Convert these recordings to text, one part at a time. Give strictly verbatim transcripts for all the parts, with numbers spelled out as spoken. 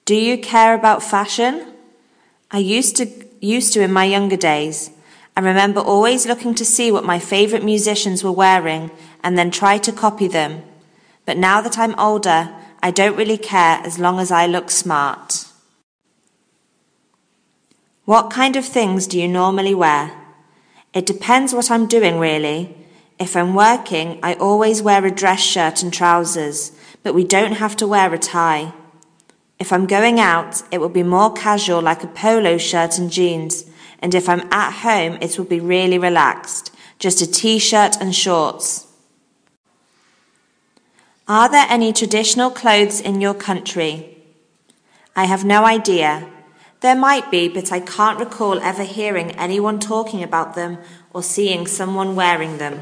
Do you care about fashion? I used to, used to in my younger days. I remember always looking to see what my favourite musicians were wearing and then try to copy them. But now that I'm older, I don't really care as long as I look smart. What kind of things do you normally wear? It depends what I'm doing, really. If I'm working, I always wear a dress shirt and trousers, but we don't have to wear a tie. If I'm going out, it will be more casual, like a polo shirt and jeans, and if I'm at home, it will be really relaxed, just a t-shirt and shorts. Are there any traditional clothes in your country? I have no idea. There might be, but I can't recall ever hearing anyone talking about them or seeing someone wearing them.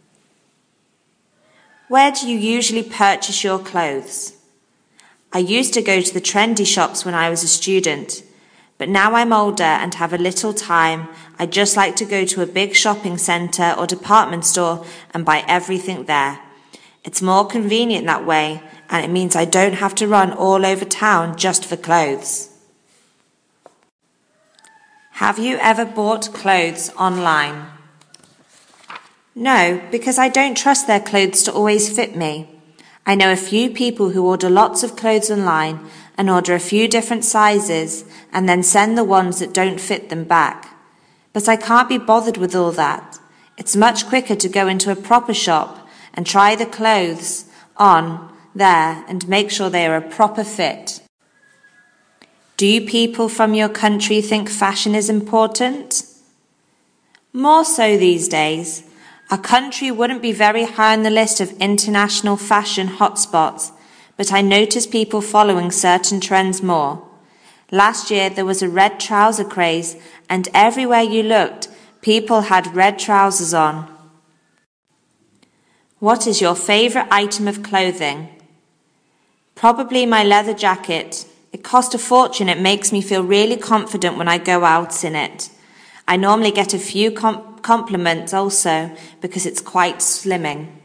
Where do you usually purchase your clothes? I used to go to the trendy shops when I was a student, but now I'm older and have a little time. I just like to go to a big shopping centre or department store and buy everything there. It's more convenient that way, and it means I don't have to run all over town just for clothes. Have you ever bought clothes online? No, because I don't trust their clothes to always fit me. I know a few people who order lots of clothes online and order a few different sizes and then send the ones that don't fit them back. But I can't be bothered with all that. It's much quicker to go into a proper shop and try the clothes on there and make sure they are a proper fit. Do you people from your country think fashion is important? More so these days. Our country wouldn't be very high on the list of international fashion hotspots, but I notice people following certain trends more. Last year there was a red trouser craze, and everywhere you looked, people had red trousers on. What is your favourite item of clothing? Probably my leather jacket. It cost a fortune. It makes me feel really confident when I go out in it. I normally get a few com- compliments also because it's quite slimming.